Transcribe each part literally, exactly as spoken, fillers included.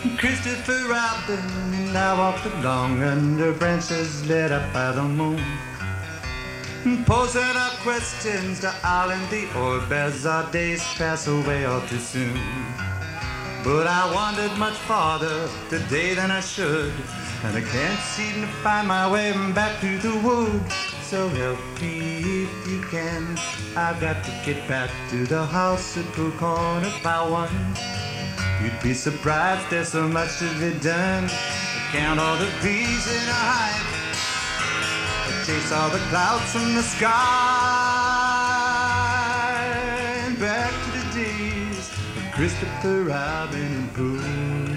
Christopher Robin and I walked along under branches lit up by the moon, posing our questions to all in the orb as our days pass away all too soon. But I wandered much farther today than I should, and I can't seem to find my way back to the woods. So help me if you can, I've got to get back to the house at Pool Corner by one. You'd be surprised, there's so much to be done. Count all the bees in a hive, chase all the clouds from the sky, and back to the days of Christopher Robin and Pooh.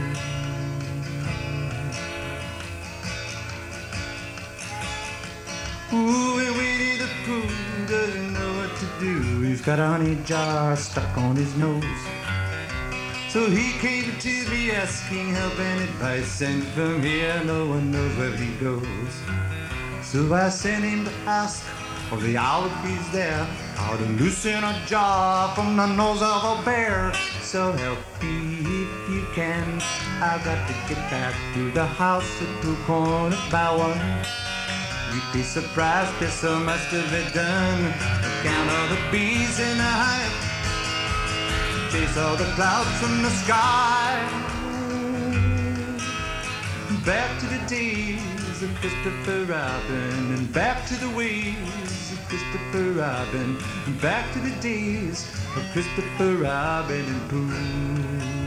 Ooh, and Winnie the Pooh doesn't know what to do. He's got a honey jar stuck on his nose. So he came to me asking help and advice, and from here no one knows where he goes. So I sent him to ask for the owl if he's there, how to loosen a jar from the nose of a bear. So help me if you can, I've got to get back to the house at Pool Corner by one. You'd be surprised, there's so much to be done. Count all the bees in the hive, chase all the clouds from the sky, back to the days of Christopher Robin, and back to the ways of Christopher Robin, and back to the days of Christopher Robin and Pooh.